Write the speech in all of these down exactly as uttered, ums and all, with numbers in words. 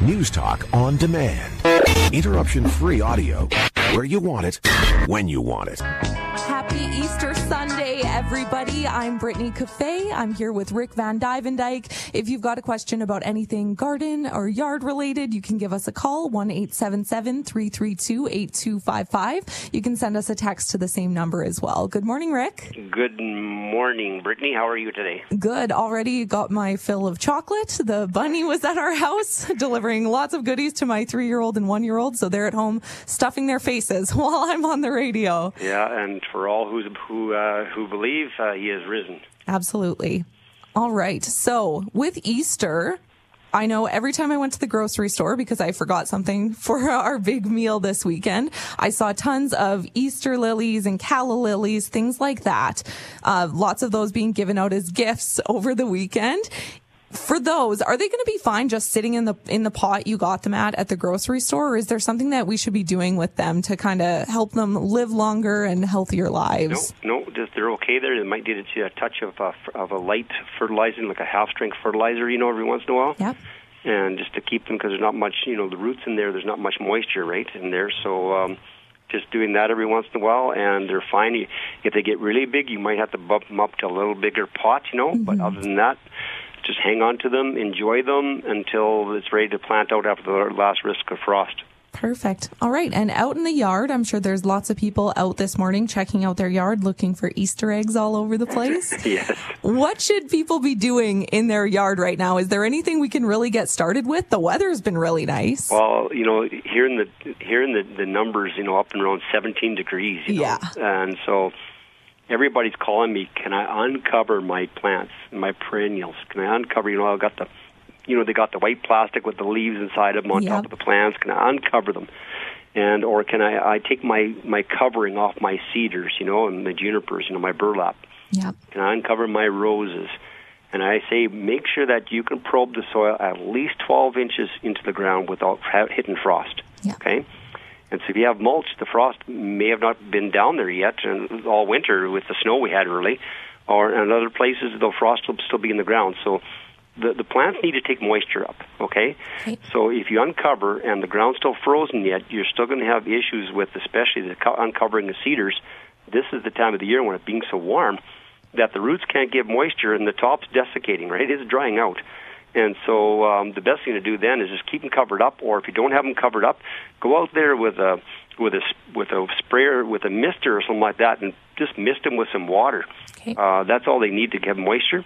News Talk on demand. Interruption-free audio where you want it, when you want it. Happy Easter Sunday, everybody. I'm Brittany Cafe. I'm here with Rick Van Dyke. If you've got a question about anything garden or yard related, you can give us a call, one eight seven seven, three three two, eight two five five. You can send us a text to the same number as well. Good morning, Rick. Good morning, Brittany. How are you today? Good. Already got my fill of chocolate. The bunny was at our house delivering lots of goodies to my three-year-old and one-year-old, so they're at home stuffing their faces while I'm on the radio. Yeah, and for all who's, who uh, who believe, uh, he has risen. Absolutely. All right. So with Easter, I know every time I went to the grocery store, because I forgot something for our big meal this weekend, I saw tons of Easter lilies and calla lilies, things like that. Uh, lots of those being given out as gifts over the weekend. For those, are they going to be fine just sitting in the in the pot you got them at at the grocery store, or is there something that we should be doing with them to kind of help them live longer and healthier lives? No, no, just they're okay there. They might need a touch of a, of a light fertilizer, like a half-strength fertilizer, you know, every once in a while. Yep. And just to keep them, because there's not much, you know, the roots in there, there's not much moisture, right, in there. So um, just doing that every once in a while, and they're fine. If they get really big, you might have to bump them up to a little bigger pot, you know, mm-hmm. But other than that, just hang on to them, enjoy them until it's ready to plant out after the last risk of frost. Perfect. All right. And out in the yard, I'm sure there's lots of people out this morning checking out their yard, looking for Easter eggs all over the place. Yes. What should people be doing in their yard right now? Is there anything we can really get started with? The weather's been really nice. Well, you know, here in the here in the, the numbers, you know, up and around seventeen degrees. You know? Yeah. And so everybody's calling me, can I uncover my plants, my perennials? Can I uncover, you know, I've got the, you know, they got the white plastic with the leaves inside of them on yep. top of the plants. Can I uncover them? And, or can I, I take my, my covering off my cedars, you know, and the junipers, you know, my burlap? Yep. Can I uncover my roses? And I say, make sure that you can probe the soil at least twelve inches into the ground without hitting frost. Yep. Okay? And so if you have mulch, the frost may have not been down there yet and all winter with the snow we had early, or in other places the frost will still be in the ground. So the the plants need to take moisture up, okay? okay? So if you uncover and the ground's still frozen yet, you're still going to have issues with especially the co- uncovering the cedars. This is the time of the year when it being so warm that the roots can't give moisture and the top's desiccating, right? It's drying out. And so um, the best thing to do then is just keep them covered up, or if you don't have them covered up, go out there with a with a with a sprayer, with a mister or something like that, and just mist them with some water. Okay. Uh, that's all they need to get moisture.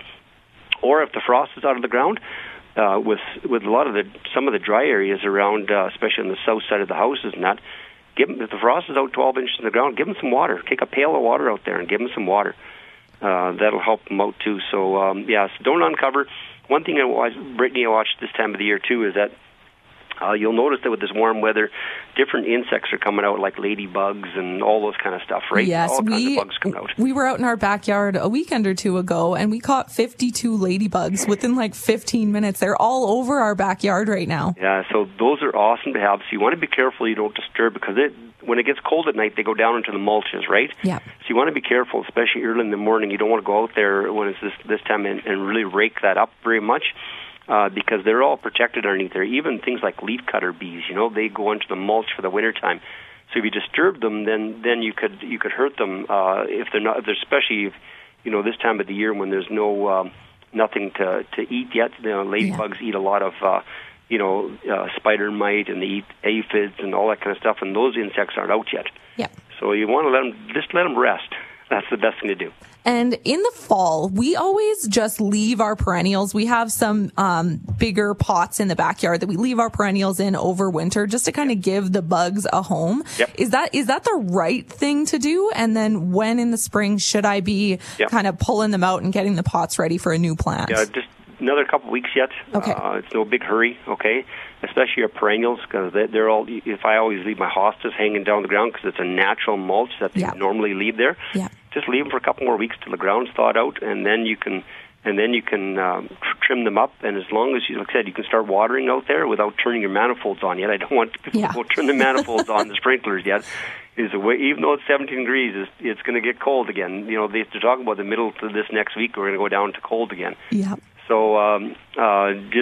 Or if the frost is out of the ground, uh, with with a lot of the some of the dry areas around, uh, especially on the south side of the houses and that, give them, if the frost is out twelve inches in the ground, give them some water. Take a pail of water out there and give them some water. Uh, that'll help them out too. So um, yeah, so don't uncover. One thing I watch, Brittany, I watched this time of the year too, is that uh, you'll notice that with this warm weather, different insects are coming out, like ladybugs and all those kind of stuff, right? Yes, all kinds we, of bugs come out. We were out in our backyard a weekend or two ago, and we caught fifty-two ladybugs within like fifteen minutes. They're all over our backyard right now. Yeah, so those are awesome to have. So you want to be careful you don't disturb, because it, when it gets cold at night, they go down into the mulches, right? Yeah. So you want to be careful, especially early in the morning. You don't want to go out there when it's this, this time and, and really rake that up very much. Uh, because they're all protected underneath there. Even things like leafcutter bees, you know, they go into the mulch for the wintertime. So if you disturb them, then then you could you could hurt them uh, if they're not. If they're, especially if, you know, this time of the year when there's no um, nothing to to eat yet. You know, ladybugs yeah. eat a lot of uh, you know uh, spider mite, and they eat aphids and all that kind of stuff. And those insects aren't out yet. Yeah. So you want to let them just let them rest. That's the best thing to do. And in the fall, we always just leave our perennials. We have some um, bigger pots in the backyard that we leave our perennials in over winter just to kind of give the bugs a home. Yep. Is that is that the right thing to do? And then when in the spring should I be yep. kind of pulling them out and getting the pots ready for a new plant? Yeah, just another couple weeks yet. Okay. Uh, it's no big hurry, okay? Especially your perennials, because they're all, if I always leave my hostas hanging down the ground, because it's a natural mulch that they yep. normally leave there. Yeah. Just leave them for a couple more weeks till the ground's thawed out, and then you can, and then you can um, trim them up. And as long as you, like I said, you can start watering out there without turning your manifolds on yet. I don't want people yeah. to turn the manifolds on the sprinklers yet. Is a way, even though it's seventeen degrees, it's, it's going to get cold again. You know, they they're talking about the middle to this next week. We're going to go down to cold again. Yeah. So um, uh, just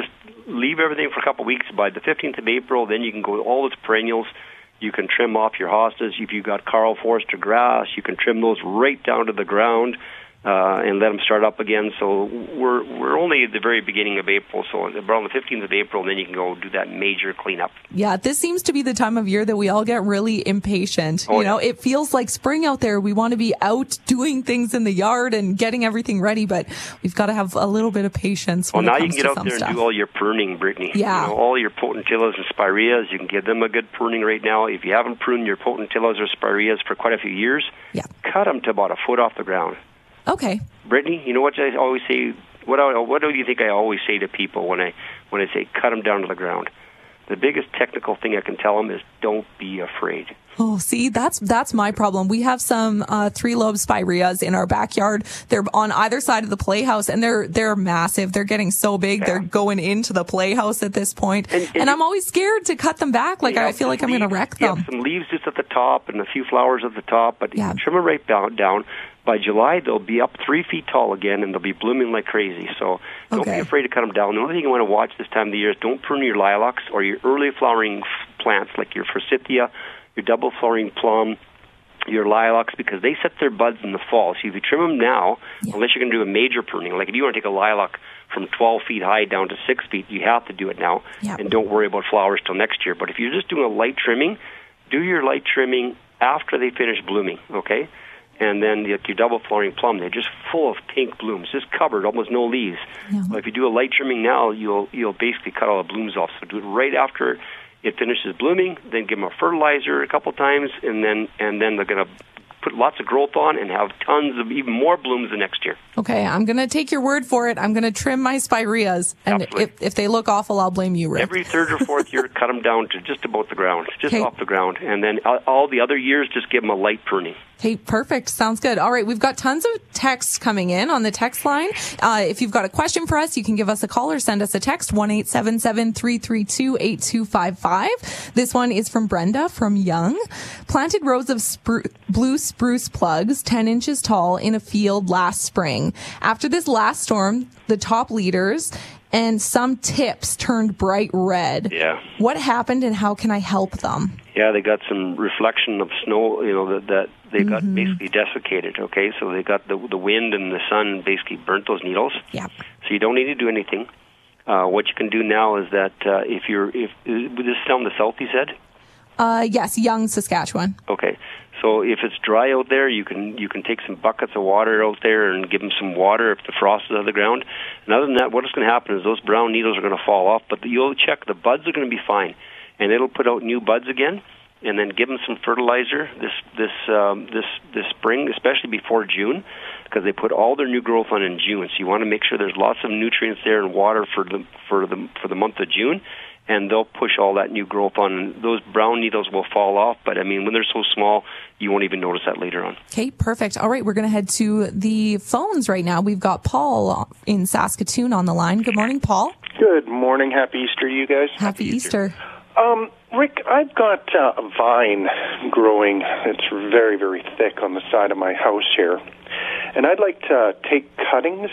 leave everything for a couple of weeks. By the fifteenth of April, then you can go all its perennials. You can trim off your hostas. If you've got Karl Forster grass, you can trim those right down to the ground uh, and let them start up again. So we're we're only at the very beginning of April. So around the fifteenth of April, then you can go do that major cleanup. Yeah, this seems to be the time of year that we all get really impatient. Oh, you know, yeah. it feels like spring out there. We want to be out doing things in the yard and getting everything ready, but we've got to have a little bit of patience when well, it now comes you to can get some out there stuff. and do all your pruning, Brittany. Yeah. You know, all your potentillas and spireas, you can give them a good pruning right now. If you haven't pruned your potentillas or spireas for quite a few years, Yeah. cut them to about a foot off the ground. Okay. Brittany, you know what I always say? What I, what do you think I always say to people when I when I say cut them down to the ground? The biggest technical thing I can tell them is don't be afraid. Oh, see, that's that's my problem. We have some uh, three-lobe spireas in our backyard. They're on either side of the playhouse, and they're they're massive. They're getting so big, Yeah. they're going into the playhouse at this point. And- And, and I'm always scared to cut them back. Like, You I have feel like I'm some going to leaves- wreck You them. have some leaves just at the top and a few flowers at the top, but Yeah. trim them right down, down. By July, they'll be up three feet tall again, and they'll be blooming like crazy. So don't Okay. be afraid to cut them down. The only thing you want to watch this time of the year is don't prune your lilacs or your early flowering f- plants like your forsythia, your double flowering plum, your lilacs, because they set their buds in the fall. So if you trim them now, Yeah. unless you're going to do a major pruning, like if you want to take a lilac from twelve feet high down to six feet, you have to do it now, Yeah. and don't worry about flowers till next year. But if you're just doing a light trimming, do your light trimming after they finish blooming, okay? And then like your double flowering plum, they're just full of pink blooms, just covered, almost no leaves. Yeah. But if you do a light trimming now, you'll you'll basically cut all the blooms off. So do it right after it finishes blooming. Then give them a fertilizer a couple times, and then and then they're going to put lots of growth on and have tons of even more blooms the next year. Okay, I'm going to take your word for it. I'm going to trim my spireas. And Absolutely. if, if they look awful, I'll blame you, Rick. Every third or fourth year, cut them down to just about the ground, just Okay. off the ground. And then all- all the other years, just give them a light pruning. Hey, perfect. Sounds good. All right. We've got tons of texts coming in on the text line. Uh, if you've got a question for us, you can give us a call or send us a text, one eight seven seven, three three two, eight two five five. This one is from Brenda from Young. Planted rows of spru- blue spruce plugs, ten inches tall, in a field last spring. After this last storm, the top leaders and some tips turned bright red. Yeah. What happened and how can I help them? Yeah, they got some reflection of snow, you know, that, that they got basically desiccated, okay? So they got the the wind and the sun basically burnt those needles. Yeah. So you don't need to do anything. Uh, what you can do now is that uh, if you're, if this is down the south, you said? Uh, yes, Young, Saskatchewan. Okay. So if it's dry out there, you can you can take some buckets of water out there and give them some water if the frost is on the ground. And other than that, what is going to happen is those brown needles are going to fall off, but you'll check the buds are going to be fine, and it'll put out new buds again. And then give them some fertilizer this this um, this this spring, especially before June, because they put all their new growth on in June. So you want to make sure there's lots of nutrients there and water for the for the for the month of June. And they'll push all that new growth on. And those brown needles will fall off, but I mean, when they're so small, you won't even notice that later on. Okay, perfect. All right, we're going to head to the phones right now. We've got Paul in Saskatoon on the line. Good morning, Paul. Good morning. Happy Easter to you guys. Happy Easter. Um, Rick, I've got uh, a vine growing. It's very, very thick on the side of my house here. And I'd like to take cuttings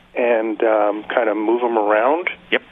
and um, kind of move them around. Yep.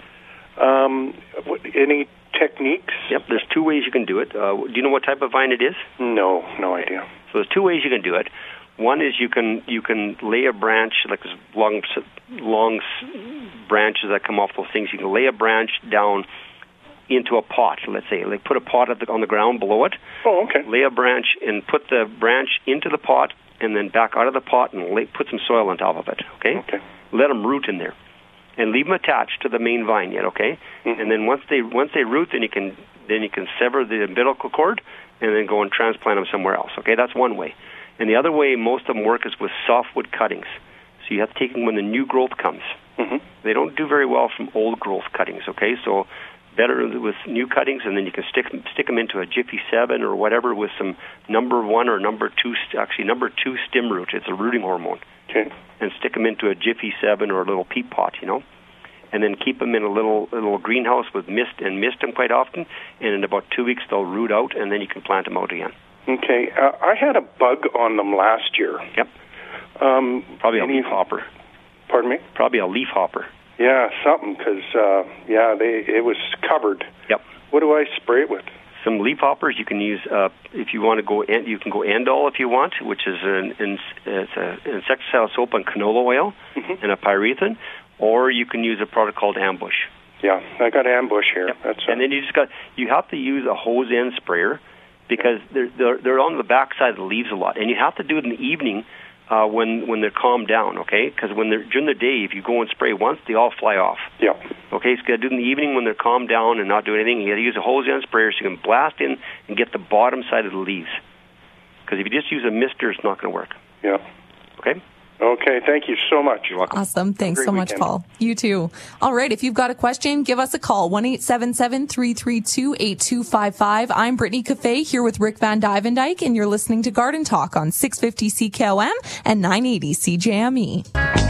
Um, what, any techniques? Yep, there's two ways you can do it. Uh, do you know what type of vine it is? No, no idea. So there's two ways you can do it. One is you can you can lay a branch, like this long long branches that come off those things. You can lay a branch down into a pot, let's say. Like put a pot at the, on the ground below it. Oh, okay. Lay a branch and put the branch into the pot and then back out of the pot and lay, put some soil on top of it, okay? Okay. Let them root in there. And leave them attached to the main vine yet, okay? Mm-hmm. And then once they once they root, then you can then you can sever the umbilical cord and then go and transplant them somewhere else, okay? That's one way. And the other way most of them work is with softwood cuttings. So you have to take them when the new growth comes. Mm-hmm. They don't do very well from old growth cuttings, okay? So better with new cuttings, and then you can stick stick them into a Jiffy seven or whatever with some number one or number two, actually number two stem root. It's a rooting hormone. Okay. And stick them into a Jiffy seven or a little peat pot, you know, and then keep them in a little little greenhouse with mist and mist them quite often. And in about two weeks they'll root out, and then you can plant them out again. Okay. Uh, I had a bug on them last year. Yep. Um, Probably a any, leaf hopper. Pardon me? Probably a leaf hopper. Yeah, something, because, uh, yeah, they it was covered. Yep. What do I spray it with? Some leaf hoppers you can use uh, if you want to go. En- you can go Endol if you want, which is an, an it's a insecticidal soap on canola oil mm-hmm. and a pyrethrin, or you can use a product called Ambush. Yeah, I got Ambush here. Yep. That's and a- then you just got you have to use a hose end sprayer because they're they're, they're on the back side of the leaves a lot, and you have to do it in the evening. Uh, when when they're calmed down, okay? Because when they're during the day, if you go and spray once, they all fly off. Yeah. Okay, so you got to do it in the evening when they're calmed down and not doing anything. You got to use a hose end sprayer so you can blast in and get the bottom side of the leaves. Because if you just use a mister, it's not going to work. Yeah. Okay. Okay, thank you so much. You're welcome. Awesome. Thanks so much, weekend. Paul. You too. All right. If you've got a question, give us a call. one eight seven seven, three three two, eight two five five. I'm Brittany Cafe here with Rick Van Dyke, and you're listening to Garden Talk on six fifty C K O M and nine eighty C J M E.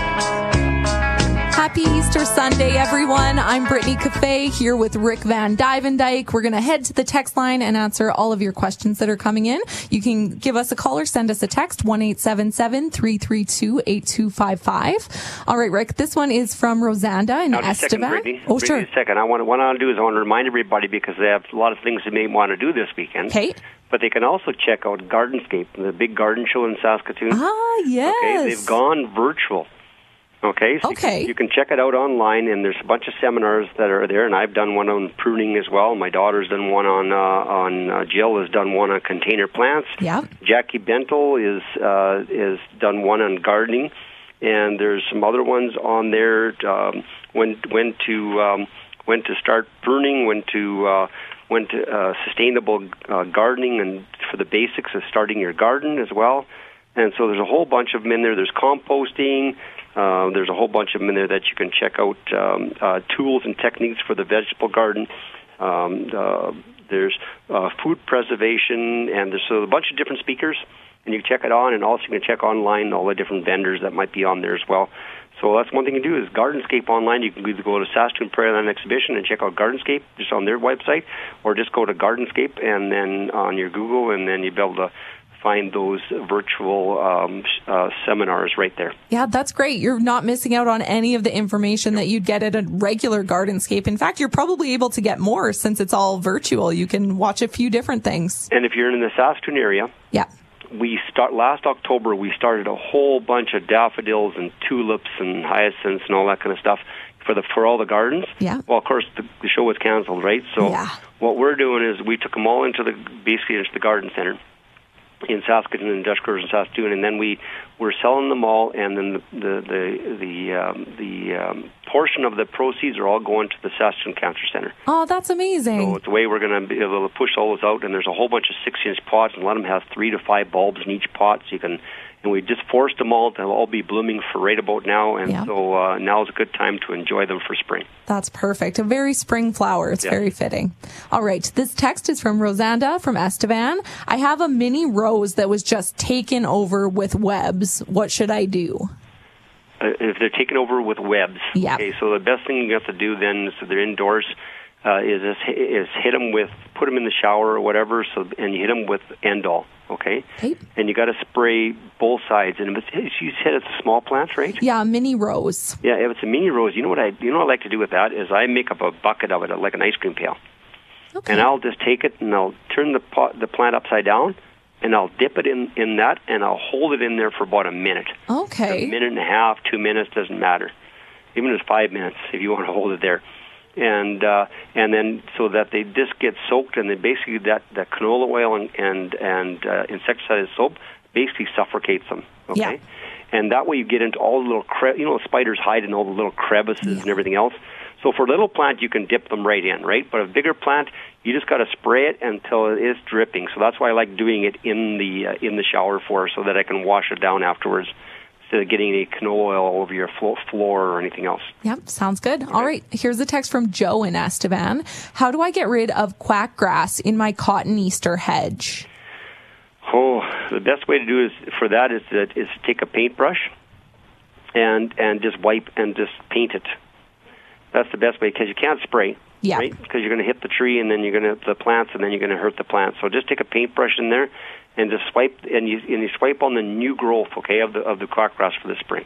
Happy Easter Sunday, everyone. I'm Brittany Cafe here with Rick Van Dyke. We're going to head to the text line and answer all of your questions that are coming in. You can give us a call or send us a text, one eight seven seven, three three two, eight two five five. All right, Rick, this one is from Rosanda in Now, just a second, Estevan. Brittany. Oh, Brittany, sure. just a second. I want to, what I want to do is I want to remind everybody because they have a lot of things they may want to do this weekend. Okay. But they can also check out Gardenscape, the big garden show in Saskatoon. Ah, yes. Okay, they've gone virtual. Okay, so Okay. You, can, you can check it out online, and there's a bunch of seminars that are there, and I've done one on pruning as well. My daughter's done one on, uh, on uh, Jill has done one on container plants. Yeah. Jackie Bentel is uh, is done one on gardening, and there's some other ones on there, um, when, when to um, when to start pruning, when to... Uh, when to uh, sustainable uh, gardening, and for the basics of starting your garden as well. And so there's a whole bunch of them in there. There's composting. Uh, there's a whole bunch of them in there that you can check out, um, uh, tools and techniques for the vegetable garden. Um, uh, there's uh, food preservation, and there's so a bunch of different speakers. And you can check it on, and also you can check online all the different vendors that might be on there as well. So that's one thing you can do is Gardenscape online. You can either go to Saskatoon Prairie Land Exhibition and check out Gardenscape just on their website, or just go to Gardenscape and then on your Google, and then you'll be able to find those virtual um, uh, seminars right there. Yeah, that's great. You're not missing out on any of the information that you'd get at a regular Gardenscape. In fact, you're probably able to get more since it's all virtual. You can watch a few different things. And if you're in the Saskatoon area, yeah. We start last October. We started a whole bunch of daffodils and tulips and hyacinths and all that kind of stuff for the for all the gardens. Yeah. Well, of course, the, the show was canceled, right? So yeah. what we're doing is we took them all into the basically into the garden center in Saskatoon, Industrial in Saskatoon, and then we were selling them all, and then the the the the, um, the um, portion of the proceeds are all going to the Saskatoon Cancer Center. Oh, that's amazing! So it's the way we're going to be able to push all those out, and there's a whole bunch of six-inch pots, and a lot of them have three to five bulbs in each pot, so you can. And we just forced them all to all be blooming for right about now, and yeah. so uh, now is a good time to enjoy them for spring. That's perfect. A very spring flower. It's yeah. very fitting. All right. This text is from Rosanda from Estevan. I have a mini rose that was just taken over with webs. What should I do? Uh, if they're taken over with webs, yeah. okay, so the best thing you have to do then, so they're indoors, uh, is, is hit them with, put them in the shower or whatever, so and you hit them with Endol. Okay? okay, and you got to spray both sides. And if it's, you said it's a small plant, right? Yeah, a mini rose. Yeah, if it's a mini rose, you know what I you know what I like to do with that is I make up a bucket of it like an ice cream pail, okay. and I'll just take it and I'll turn the pot, the plant upside down, and I'll dip it in, in that, and I'll hold it in there for about a minute. Okay, a minute and a half, two minutes doesn't matter, even if it's five minutes if you want to hold it there. And uh, and then so that they just get soaked, and then basically that, that canola oil and and, and uh, insecticide soap basically suffocates them. Okay, yeah. And that way you get into all the little cre- you know spiders hide in all the little crevices yeah. and everything else. So for a little plant you can dip them right in, right? But a bigger plant you just got to spray it until it is dripping. So that's why I like doing it in the uh, in the shower for, so that I can wash it down afterwards, instead of getting any canola oil all over your floor or anything else. Yep, sounds good. All right, here's a text from Joe in Estevan. How do I get rid of quack grass in my cotton Easter hedge? Oh, the best way to do is for that is to, is to take a paintbrush and and just wipe and just paint it. That's the best way, because you can't spray, yeah. right? Because you're going to hit the tree, and then you're going to hit the plants, and then you're going to hurt the plants. So just take a paintbrush in there and just swipe, and you and you swipe on the new growth, okay, of the of the quack grass for the spring.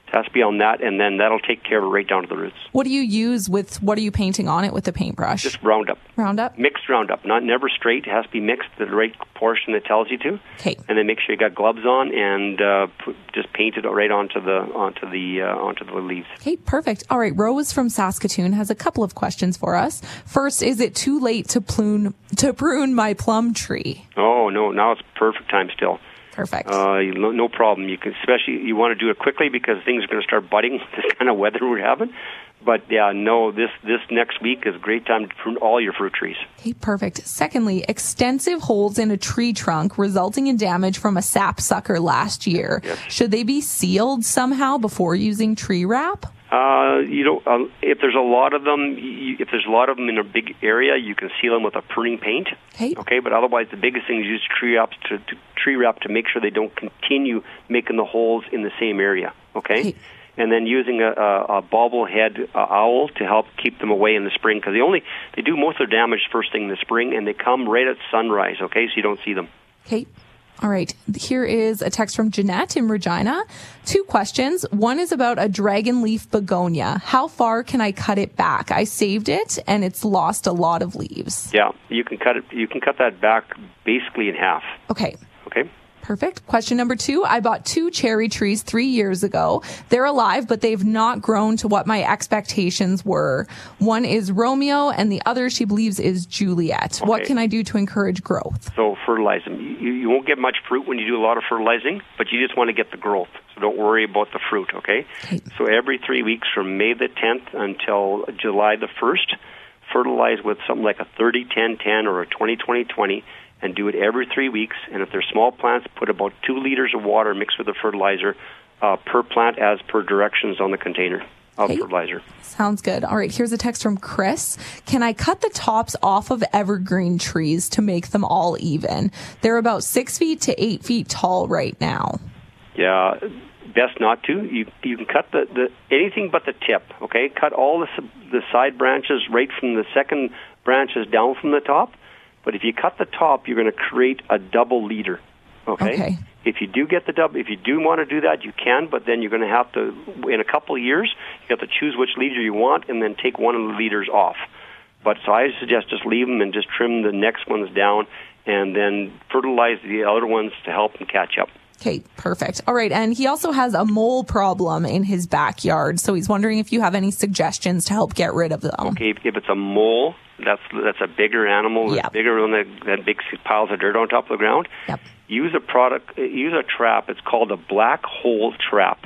It has to be on that, and then that'll take care of it right down to the roots. What do you use with, what are you painting on it with the paintbrush? Just Roundup. Roundup? Mixed Roundup, not never straight. It has to be mixed to the right portion that tells you to. Okay. And then make sure you got gloves on, and uh, put, just paint it right onto the onto the uh, onto the leaves. Okay, perfect. All right, Rose from Saskatoon has a couple of questions for us. First, is it too late to prune to prune my plum tree? Oh no, now it's perfect time still. Perfect. Uh, no, no problem. You can, especially you want to do it quickly because things are going to start budding with this kind of weather we're having. But yeah, no, this this next week is a great time to prune all your fruit trees. Okay, perfect. Secondly, extensive holes in a tree trunk resulting in damage from a sapsucker last year. Yes. Should they be sealed somehow before using tree wrap? Uh, you know, uh, if there's a lot of them, you, if there's a lot of them in a big area, you can seal them with a pruning paint. Okay. Okay, but otherwise, the biggest thing is use tree wrap to, to tree wrap to make sure they don't continue making the holes in the same area. Okay. Okay. And then using a, a, a bobblehead uh, owl to help keep them away in the spring, because they only they do most of their damage first thing in the spring, and they come right at sunrise. Okay, so you don't see them. Okay. All right. Here is a text from Jeanette in Regina. Two questions. One is about a dragon leaf begonia. How far can I cut it back? I saved it and it's lost a lot of leaves. Yeah, you can cut it. You can cut that back basically in half. Okay. Okay. Perfect. Question number two. I bought two cherry trees three years ago. They're alive, but they've not grown to what my expectations were. One is Romeo, and the other, she believes, is Juliet. Okay. What can I do to encourage growth? So fertilize them. You, you won't get much fruit when you do a lot of fertilizing, but you just want to get the growth. So don't worry about the fruit, okay? Okay. So every three weeks from May the tenth until July the first, fertilize with something like a thirty ten ten or a twenty twenty twenty, and do it every three weeks. And if they're small plants, put about two liters of water mixed with the fertilizer uh, per plant as per directions on the container of Okay. fertilizer. Sounds good. All right. Here's a text from Chris. Can I cut the tops off of evergreen trees to make them all even? They're about six feet to eight feet tall right now. Yeah, best not to. You you can cut the, the anything but the tip, okay? Cut all the the side branches right from the second branches down from the top. But if you cut the top, you're going to create a double leader, okay? Okay. If you do get the double, if you do want to do that, you can, but then you're going to have to, in a couple of years, you have to choose which leader you want and then take one of the leaders off. But so I suggest just leave them and just trim the next ones down and then fertilize the other ones to help them catch up. Okay, perfect. All right. And he also has a mole problem in his backyard. So he's wondering if you have any suggestions to help get rid of them. Okay, if, if it's a mole, that's that's a bigger animal, Yep. bigger than that, that big piles of dirt on top of the ground. Yep. Use a product, use a trap. It's called a black hole trap.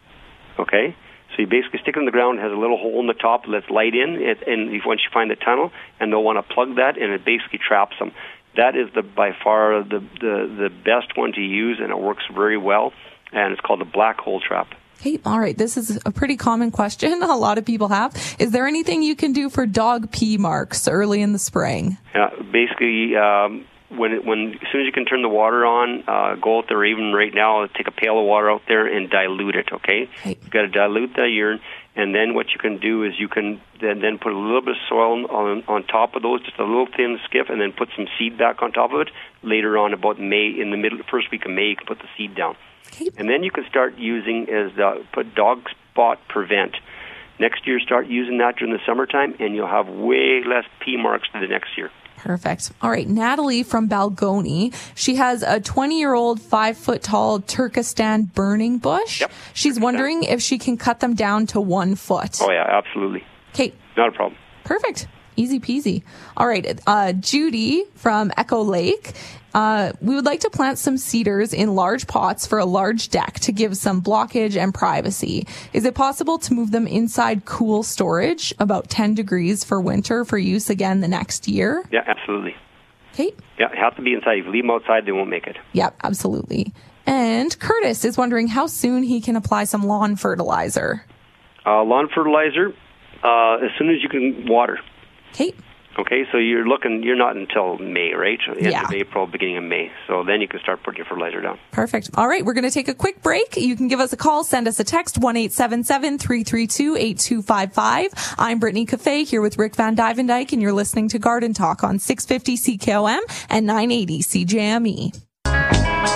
Okay? So you basically stick it in the ground, it has a little hole in the top, lets light in, it, and if, once you find the tunnel, and they'll want to plug that, and it basically traps them. That is the by far the, the, the best one to use, and it works very well, and it's called the black hole trap. Hey, all right. This is a pretty common question a lot of people have. Is there anything you can do for dog pee marks early in the spring? Yeah, basically, um, when it, when as soon as you can turn the water on, uh, go out there even right now, take a pail of water out there and dilute it, okay? Okay. You've got to dilute the urine, and then what you can do is you can then, then put a little bit of soil on, on top of those, just a little thin skiff, and then put some seed back on top of it. Later on, about May, in the middle, first week of May, you can put the seed down. Okay. And then you can start using as the, put dog spot prevent. Next year, start using that during the summertime, and you'll have way less pee marks the next year. Perfect. All right. Natalie from Balgoni. She has a twenty-year-old, five-foot-tall Turkestan burning bush. Yep. She's wondering if she can cut them down to one foot. Oh, yeah, absolutely. Okay. Not a problem. Perfect. Easy peasy. All right. Uh, Judy from Echo Lake. Uh, we would like to plant some cedars in large pots for a large deck to give some blockage and privacy. Is it possible to move them inside cool storage, about ten degrees for winter, for use again the next year? Yeah, absolutely. Okay. Yeah, it has to be inside. If you leave them outside, they won't make it. Yep, absolutely. And Curtis is wondering how soon he can apply some lawn fertilizer. Uh, lawn fertilizer, uh, as soon as you can water. Okay. Okay, so you're looking, you're not until May, right? End Yeah. of April, beginning of May. So then you can start putting your fertilizer down. Perfect. All right, we're going to take a quick break. You can give us a call, send us a text, one eight seven seven, three three two, eight two five five. I'm Brittany Cafe here with Rick Van Dyke, and you're listening to Garden Talk on six fifty C K O M and nine eighty C J M E. Hope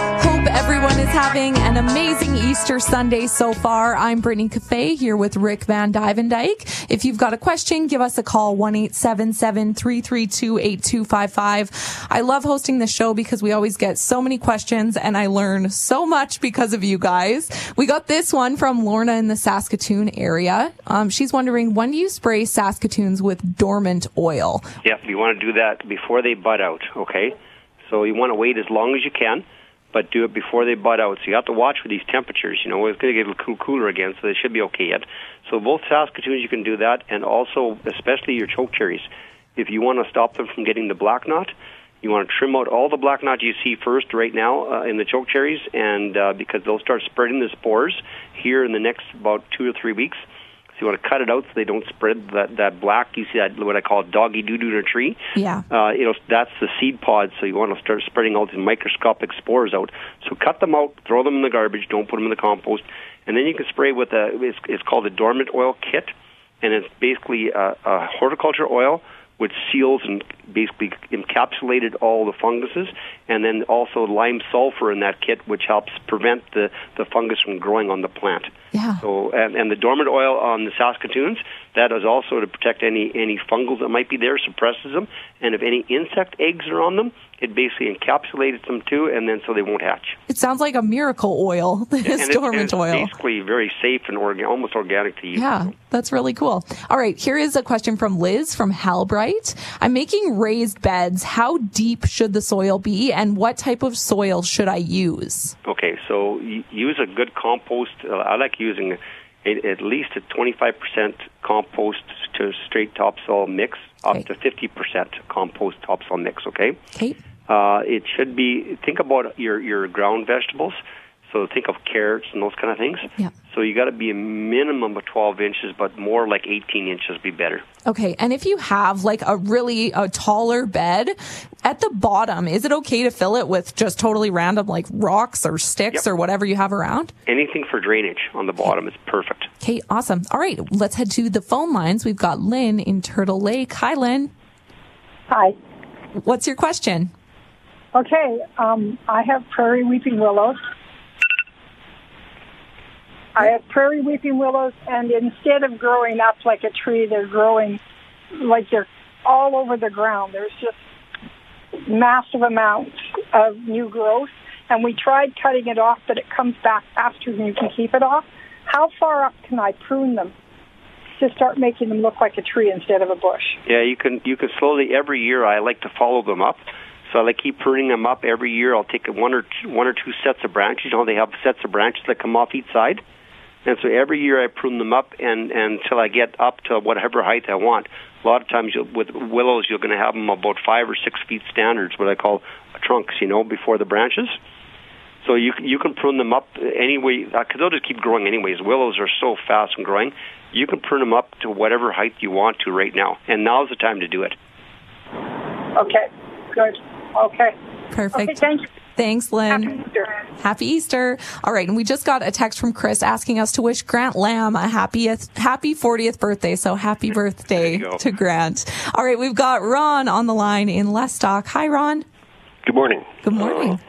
hope everyone is having an amazing Easter Sunday so far. I'm Brittany Cafe here with Rick Van Dyke. If you've got a question, give us a call, one eight seven seven, three three two, eight two five five. I love hosting the show because we always get so many questions and I learn so much because of you guys. We got this one from Lorna in the Saskatoon area. Um, she's wondering, when do you spray Saskatoons with dormant oil? Yeah, you want to do that before they bud out, okay? So you want to wait as long as you can, but do it before they bud out. So you have to watch for these temperatures. You know, it's going to get a little cooler again, so they should be okay yet. So both Saskatoons, you can do that, and also especially your choke cherries. If you want to stop them from getting the black knot, you want to trim out all the black knot you see first right now uh, in the choke cherries, and uh, because they'll start spreading the spores here in the next about two or three weeks. So you want to cut it out so they don't spread that, that black. You see that, what I call doggy doo-doo in a tree? Yeah. Uh, you know, that's the seed pods, so you want to start spreading all these microscopic spores out. So cut them out, throw them in the garbage, don't put them in the compost. And then you can spray with a, it's, it's called a dormant oil kit, and it's basically a, a horticulture oil which seals and basically encapsulated all the funguses, and then also lime sulfur in that kit, which helps prevent the, the fungus from growing on the plant. Yeah. So, and, and the dormant oil on the Saskatoons, that is also to protect any, any fungals that might be there, suppresses them, and if any insect eggs are on them, it basically encapsulates them too, and then so they won't hatch. It sounds like a miracle oil, this and dormant it's, oil. It's basically very safe and orga- almost organic to use. Yeah, that's really cool. All right, here is a question from Liz from Halbright. I'm making raised beds. How deep should the soil be, and what type of soil should I use? Okay, so y- use a good compost. Uh, I like using a, at least a twenty-five percent compost to straight topsoil mix, up okay. to fifty percent compost topsoil mix, okay? Okay. Uh, it should be, think about your, your ground vegetables. So think of carrots and those kind of things. Yeah. So you got to be a minimum of twelve inches, but more like eighteen inches would be better. Okay, and if you have like a really a taller bed, at the bottom, is it okay to fill it with just totally random like rocks or sticks Yep. or whatever you have around? Anything for drainage on the bottom is perfect. Okay, awesome. All right, let's head to the phone lines. We've got Lynn in Turtle Lake. Hi, Lynn. Hi. What's your question? Okay, um, I have prairie weeping willows. I have prairie weeping willows, and instead of growing up like a tree, they're growing like they're all over the ground. There's just massive amounts of new growth, and we tried cutting it off, but it comes back after you can keep it off. How far up can I prune them to start making them look like a tree instead of a bush? Yeah, you can you can slowly, every year I like to follow them up. So I like keep pruning them up every year. I'll take one or two, one or two sets of branches. You know, they have sets of branches that come off each side. And so every year I prune them up and, and until I get up to whatever height I want. A lot of times you'll, with willows, you're going to have them about five or six feet standards, what I call trunks, you know, before the branches. So you you can prune them up anyway, because they'll just keep growing anyways. Willows are so fast and growing. You can prune them up to whatever height you want to right now. And now's the time to do it. Okay, good. Okay. Perfect. Okay, thank you. Thanks, Lynn. Happy Easter. Happy Easter. All right, and we just got a text from Chris asking us to wish Grant Lamb a happy happy fortieth birthday. So happy birthday to Grant. All right, we've got Ron on the line in Lestock. Hi, Ron. Good morning. Good morning. Uh,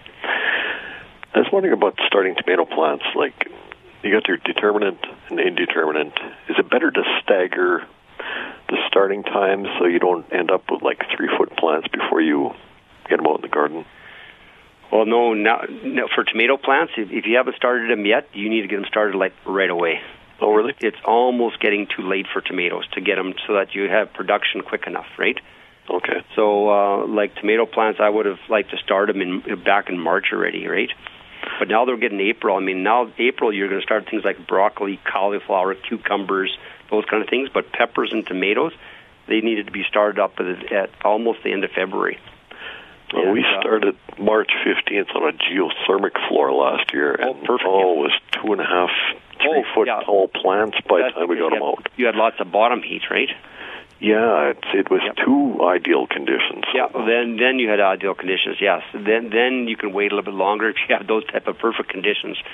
I was wondering about starting tomato plants. Like, you got your determinant and indeterminate. Is it better to stagger the starting time so you don't end up with like three-foot plants before you get them out in the garden? Well, no, not, no, for tomato plants, if, if you haven't started them yet, you need to get them started like right away. Oh, really? It's almost getting too late for tomatoes to get them so that you have production quick enough, right? Okay. So, uh, like tomato plants, I would have liked to start them in, back in March already, right? But now they're getting April. I mean, now April you're going to start things like broccoli, cauliflower, cucumbers, those kind of things. But peppers and tomatoes, they needed to be started up at, at almost the end of February. Well, and, we started uh, March fifteenth on a geothermic floor last year, and oh, perfect, oh, yeah. it was two and a half, three oh, foot yeah. tall plants by the time we got had, them out. You had lots of bottom heat, right? Yeah, it, it was yep. two ideal conditions. Yeah, then then you had ideal conditions. Yes, then then you can wait a little bit longer if you have those type of perfect conditions.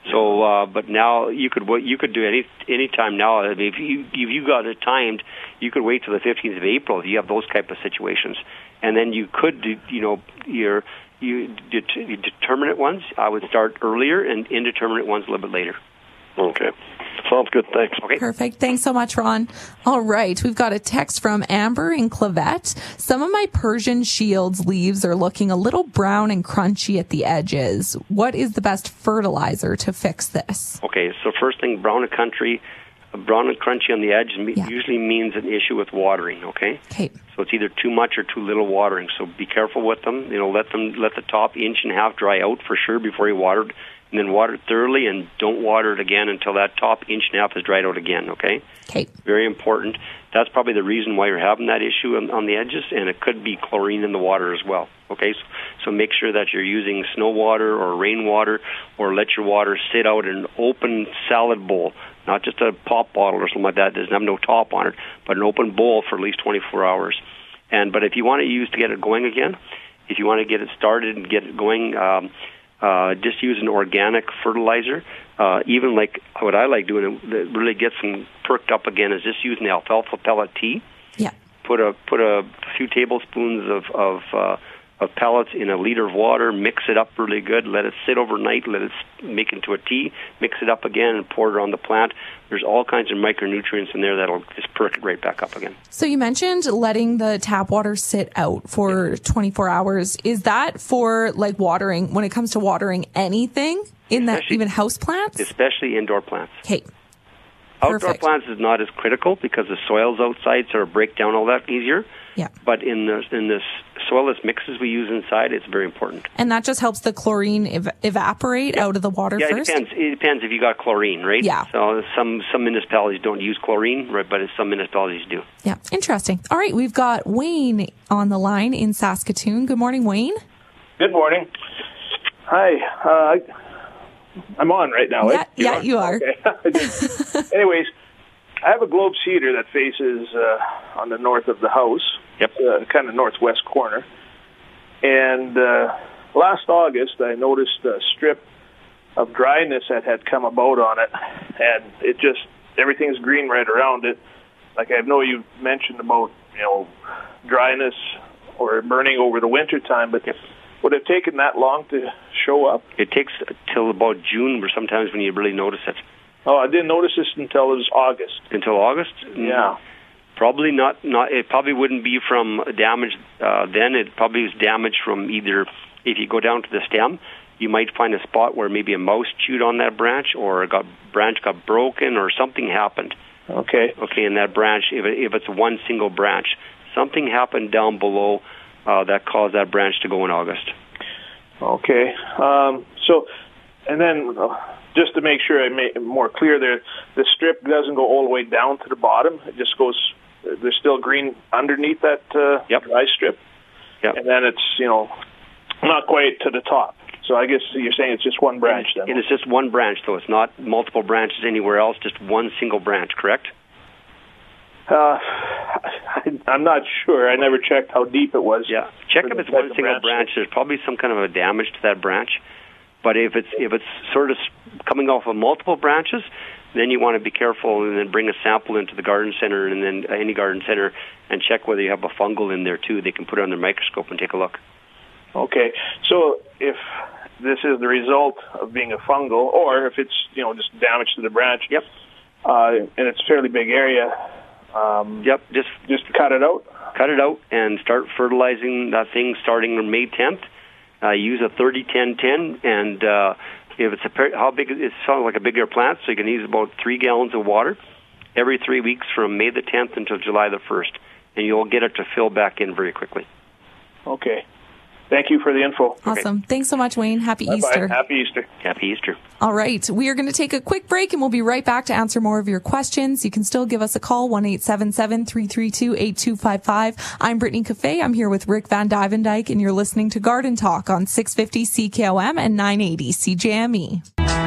So, uh, but now you could what you could do any any time now. I mean, if you if you got it timed, you could wait till the fifteenth of April if you have those type of situations, and then you could do, you know, your you det- determinate ones. I would start earlier, and indeterminate ones a little bit later. Okay. Sounds good. Thanks. Okay. Perfect. Thanks so much, Ron. All right. We've got a text from Amber in Clavette. Some of my Persian Shields leaves are looking a little brown and crunchy at the edges. What is the best fertilizer to fix this? Okay. So first thing, brown and country, brown and crunchy on the edge Yeah. usually means an issue with watering. Okay. Okay. So it's either too much or too little watering. So be careful with them. You know, let them let the top inch and a half dry out for sure before you water it. And then water it thoroughly, and don't water it again until that top inch and a half is dried out again, okay? Okay. Very important. That's probably the reason why you're having that issue on, on the edges, and it could be chlorine in the water as well, okay? So, so make sure that you're using snow water or rainwater, or let your water sit out in an open salad bowl, not just a pop bottle or something like that. It doesn't have no top on it, but an open bowl for at least twenty-four hours. And But if you want to use to get it going again, if you want to get it started and get it going, um, Uh, just use an organic fertilizer. Uh, even like what I like doing that really gets them perked up again is just using the alfalfa pellet tea. Yeah. Put a put a few tablespoons of of, uh, of pellets in a liter of water. Mix it up really good. Let it sit overnight. Let it make into a tea. Mix it up again and pour it on the plant. There's all kinds of micronutrients in there that'll just perk it right back up again. So you mentioned letting the tap water sit out for twenty-four hours. Is that for like watering, when it comes to watering anything in that, Especially- even house plants? Especially indoor plants. Okay. Outdoor Perfect. plants is not as critical because the soils outside sort of break down all that easier. Yeah. But in the in this soilless mixes we use inside, it's very important. And that just helps the chlorine ev- evaporate out of the water Yeah, first? it depends. It depends if you got chlorine, right? Yeah. So some some municipalities don't use chlorine, right? But some municipalities do. Yeah. Interesting. All right. We've got Wayne on the line in Saskatoon. Good morning, Wayne. Good morning. Hi. Uh, I'm on right now. Yeah, right? yeah, you are. Okay. Anyways, I have a globe cedar that faces uh, on the north of the house. Yep. Uh, kind of northwest corner. And uh, last August, I noticed a strip of dryness that had come about on it, and it just everything's green right around it. Like I know you mentioned about you know dryness or burning over the winter time, but Yep. would it have taken that long to show up? It takes till about June, or sometimes when you really notice it. Oh, I didn't notice this until it was August. Until August? Yeah. Probably not. Not. It probably wouldn't be from damage uh, then. It probably was damage from either, if you go down to the stem, you might find a spot where maybe a mouse chewed on that branch, or a got, branch got broken, or something happened. Okay. Okay, in that branch, if, it, if it's one single branch, something happened down below uh, that caused that branch to go in August. Okay. Um, so, and then uh, just to make sure I make it more clear there, the strip doesn't go all the way down to the bottom. It just goes, there's still green underneath that uh, Yep. dry strip. Yep. And then it's, you know, not quite to the top. So I guess you're saying it's just one branch then. It is just one branch, though. It's not multiple branches anywhere else, just one single branch, correct? Uh, I, I'm not sure. I never checked how deep it was. Yeah. Check for if the it's type one of single branch. There's probably some kind of a damage to that branch. But if it's if it's sort of coming off of multiple branches, then you want to be careful and then bring a sample into the garden center and then any garden center and check whether you have a fungal in there too. They can put it under the microscope and take a look. Okay, so if this is the result of being a fungal, or if it's you know just damage to the branch, Yep. uh, and it's a fairly big area, um, Yep. Just just cut it out. cut it out and start fertilizing that thing starting on May tenth. Uh, use a thirty ten ten, and uh, if it's a per- how big it sounds like a bigger plant, so you can use about three gallons of water every three weeks from May the tenth until July the first, and you'll get it to fill back in very quickly. Okay, thank you for the info. Awesome. Thanks so much, Wayne. Happy Bye-bye. Easter. Happy Easter. Happy Easter. All right. We are going to take a quick break and we'll be right back to answer more of your questions. You can still give us a call, one eight seven seven, three three two, eight two five five. I'm Brittany Cafe. I'm here with Rick Van Dyke, and you're listening to Garden Talk on six fifty C K O M and nine eighty C J M E.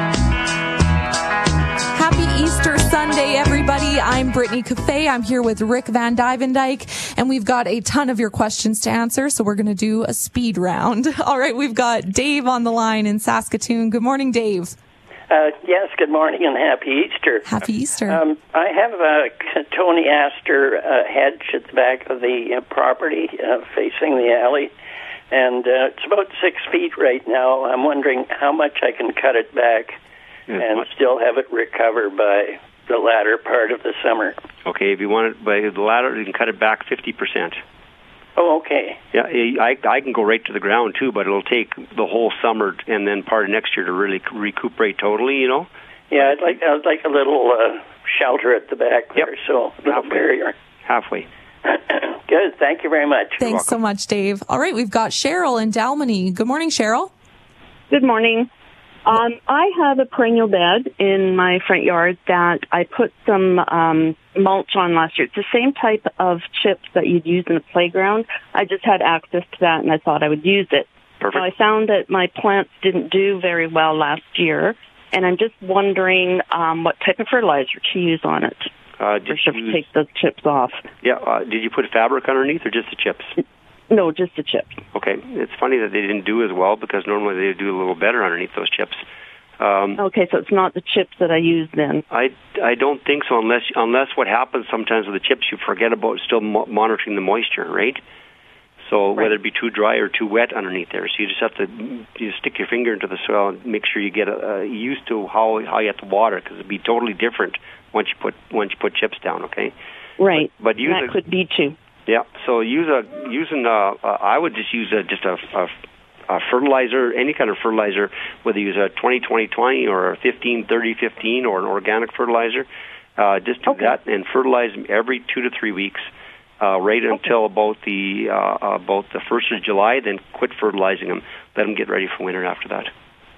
Happy Easter Sunday, everybody. I'm Brittany Cafe. I'm here with Rick Van Dyke, and we've got a ton of your questions to answer, so we're going to do a speed round. All right, we've got Dave on the line in Saskatoon. Good morning, Dave. Uh, yes, good morning and happy Easter. Happy Easter. Um, I have a Tony Aster uh, hedge at the back of the uh, property uh, facing the alley, and uh, it's about six feet right now. I'm wondering how much I can cut it back Yeah, and much. still have it recover by the latter part of the summer. Okay, if you want it by the latter, you can cut it back fifty percent. Oh, okay. Yeah, I, I can go right to the ground, too, but it'll take the whole summer and then part of next year to really recuperate totally, you know? Yeah, I'd like I'd like a little uh, shelter at the back there, Yep. so a little Halfway. barrier. Halfway. Good, thank you very much. Thanks so much, Dave. All right, we've got Cheryl in Dalmany. Good morning, Cheryl. Good morning. Um, I have a perennial bed in my front yard that I put some um, mulch on last year. It's the same type of chips that you'd use in a playground. I just had access to that, and I thought I would use it. Perfect. So I found that my plants didn't do very well last year, and I'm just wondering um, what type of fertilizer to use on it. Uh, did or should you I take those chips off? Yeah, uh, did you put fabric underneath or just the chips? No, just the chips. Okay, it's funny that they didn't do as well because normally they do a little better underneath those chips. Um, Okay, so it's not the chips that I use then. I, I don't think so unless unless what happens sometimes with the chips you forget about still mo- monitoring the moisture, right? So Right. whether it be too dry or too wet underneath there, so you just have to you stick your finger into the soil and make sure you get uh, used to how how you have to water because it'd be totally different once you put once you put chips down. Okay. Right. But, but use that a, could be too. Yeah, so use a using uh, uh, I would just use a, just a, a, a fertilizer, any kind of fertilizer, whether you use a twenty twenty twenty or a fifteen thirty fifteen or an organic fertilizer. Uh, just do Okay. that and fertilize them every two to three weeks, uh, right Okay. until about the uh, about the first of July. Then quit fertilizing them. Let them get ready for winter after that.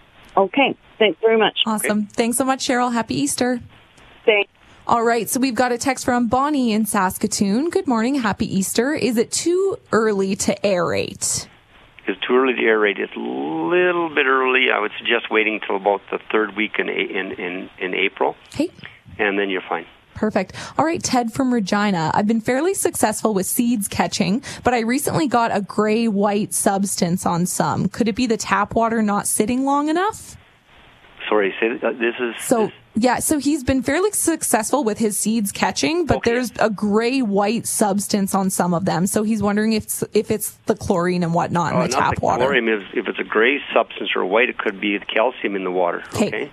Okay, thanks very much. Awesome. Thanks so much, Cheryl. Happy Easter. Thanks. All right, so we've got a text from Bonnie in Saskatoon. Good morning. Happy Easter. Is it too early to aerate? It's too early to aerate. It's a little bit early. I would suggest waiting till about the third week in in in, in April, Okay. and then you're fine. Perfect. All right, Ted from Regina. I've been fairly successful with seeds catching, but I recently got a gray-white substance on some. Could it be the tap water not sitting long enough? Sorry, say that, this is So, this, yeah, so he's been fairly successful with his seeds catching, but Okay. there's a gray-white substance on some of them. So he's wondering if it's, if it's the chlorine and whatnot in uh, the not tap the water. chlorine. If, if it's a gray substance or white, it could be the calcium in the water. Okay. Okay.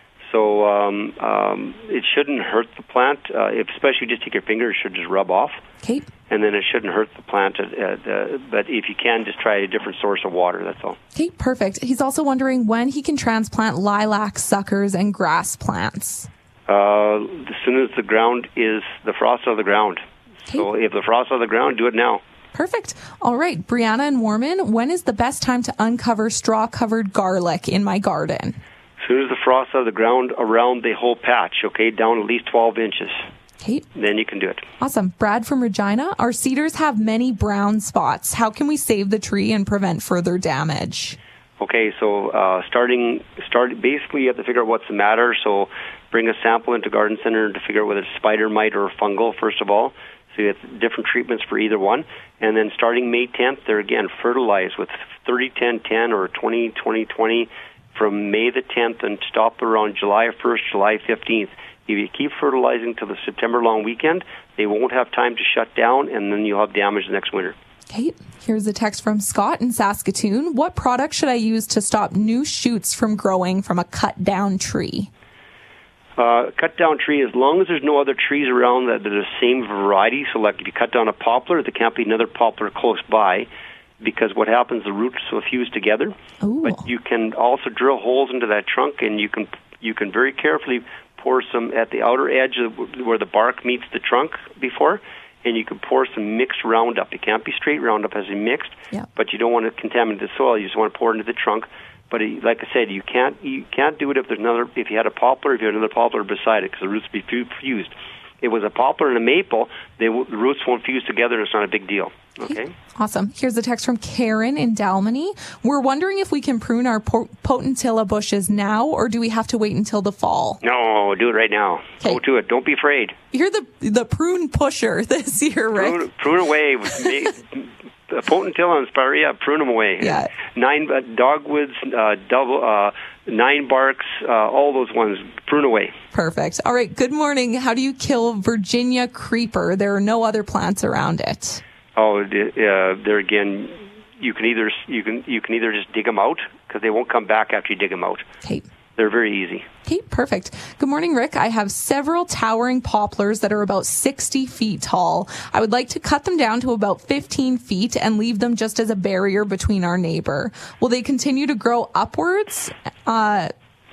So um, um, it shouldn't hurt the plant. Uh, if especially just take your finger, it should just rub off, Okay. and then it shouldn't hurt the plant. At, at, uh, but if you can, just try a different source of water. That's all. Okay, perfect. He's also wondering when he can transplant lilac suckers and grass plants. Uh, as soon as the ground is the frost of the ground. So if the frost of the ground, do it now. Perfect. All right, Brianna and Warman, when is the best time to uncover straw-covered garlic in my garden? As soon as the frost of the ground around the whole patch, okay, down at least twelve inches, Okay, then you can do it. awesome. Brad from Regina, our cedars have many brown spots. How can we save the tree and prevent further damage? Okay, so uh, starting, start basically you have to figure out what's the matter. So bring a sample into Garden Center to figure out whether it's spider mite or fungal, first of all. So you have different treatments for either one. And then starting May tenth, they're again fertilized with thirty ten ten or twenty twenty twenty from May the tenth and stop around July first, July fifteenth. If you keep fertilizing till the September long weekend, they won't have time to shut down, and then you'll have damage next winter. Okay, here's a text from Scott in Saskatoon. What product should I use to stop new shoots from growing from a cut-down tree? Uh, cut down tree, as long as there's no other trees around that are the same variety. So like if you cut down a poplar, there can't be another poplar close by, because what happens, the roots will fuse together. Ooh. But you can also drill holes into that trunk, and you can you can very carefully pour some at the outer edge of where the bark meets the trunk before, and you can pour some mixed Roundup. It can't be straight Roundup as in mixed, Yeah. but you don't want to contaminate the soil. You just want to pour it into the trunk. But it, like I said, you can't you can't do it if there's another if you had a poplar, if you had another poplar beside it, because the roots would be fused. If it was a poplar and a maple, they w- the roots won't fuse together, and it's not a big deal. Okay. Awesome. Here's a text from Karen in Dalmany. We're wondering if we can prune our po- potentilla bushes now, or do we have to wait until the fall? No, do it right now. Okay. Go to it. Don't be afraid. You're the the prune pusher this year, right? Prune, prune away. uh, potential and spirea, prune them away. Yeah. Nine uh, dogwoods, uh, double, uh, nine barks, uh, all those ones, prune away. Perfect. All right. Good morning. How do you kill Virginia creeper? There are no other plants around it. Oh, uh, there again, you can either you can you can either just dig them out because they won't come back after you dig them out. Okay. They're very easy. Okay, perfect. Good morning, Rick. I have several towering poplars that are about sixty feet tall. I would like to cut them down to about fifteen feet and leave them just as a barrier between our neighbor. Will they continue to grow upwards uh,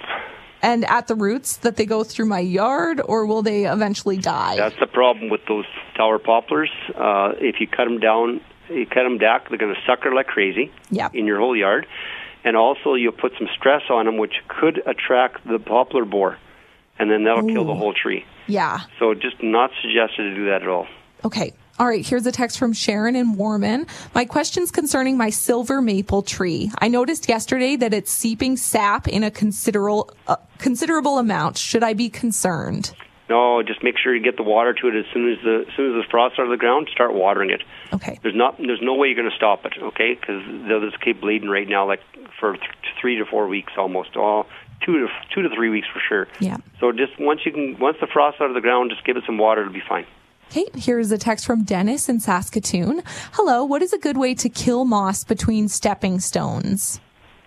and at the roots that they go through my yard, or will they eventually die? That's the problem with those tower poplars. Uh, if you cut them down, you cut them back, they're going to sucker like crazy Yep. in your whole yard. And also, you'll put some stress on them, which could attract the poplar borer, and then that'll Ooh. kill the whole tree. Yeah. So just not suggested to do that at all. Okay. All right. Here's a text from Sharon in Warman. My question's concerning my silver maple tree. I noticed yesterday that it's seeping sap in a considerable uh, considerable amount. Should I be concerned? No, just make sure you get the water to it as soon as the as soon as the frost out of the ground. Start watering it. Okay. There's not there's no way you're going to stop it. Okay, because they'll just keep bleeding right now, like for th- three to four weeks almost. Oh, two to two to three weeks for sure. Yeah. So just once you can once the frost out of the ground, just give it some water. It'll be fine. Okay, here's a text from Dennis in Saskatoon. Hello, what is a good way to kill moss between stepping stones?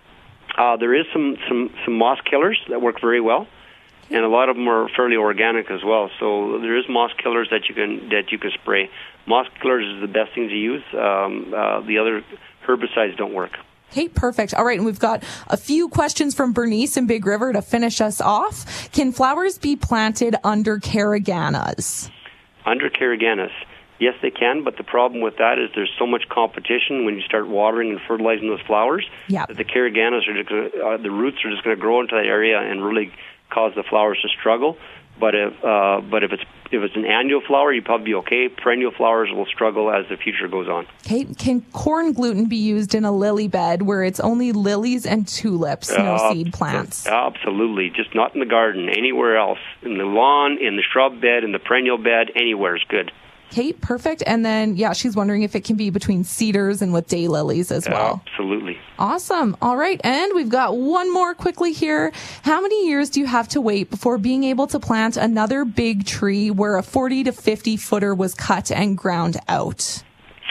Uh, there is some, some, some moss killers that work very well, and a lot of them are fairly organic as well. So there is moss killers that you can that you can spray. Moss killers is the best thing to use. Um, uh, the other herbicides don't work. Okay, perfect. All right, and we've got a few questions from Bernice in Big River to finish us off. Can flowers be planted under carriganas? Under carriganas, yes, they can, but the problem with that is there's so much competition when you start watering and fertilizing those flowers Yep. that the carriganas are just gonna, uh, the roots are just going to grow into that area and really cause the flowers to struggle. But if uh, but if it's if it's an annual flower, you'd probably be okay. Perennial flowers will struggle as the future goes on. Okay, can corn gluten be used in a lily bed where it's only lilies and tulips, no Uh, seed plants? Absolutely, just not in the garden. Anywhere else, in the lawn, in the shrub bed, in the perennial bed, anywhere is good. Okay, perfect. And then, yeah, she's wondering if it can be between cedars and with daylilies as well. Absolutely. Awesome. All right. And we've got one more quickly here. How many years do you have to wait before being able to plant another big tree where a forty to fifty footer was cut and ground out?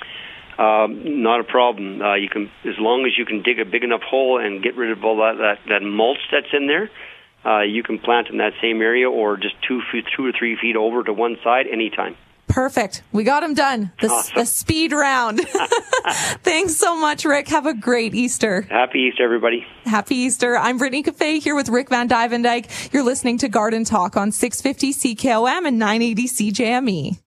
Um, not a problem. Uh, you can, as long as you can dig a big enough hole and get rid of all that, that, that mulch that's in there, uh, you can plant in that same area or just two feet, two or three feet over to one side anytime. Perfect. We got him done. The, Awesome. the speed round. Thanks so much, Rick. Have a great Easter. Happy Easter, everybody. Happy Easter. I'm Brittany Cafe here with Rick Van Dyvendyke. You're listening to Garden Talk on six fifty C K O M and nine eighty C J M E.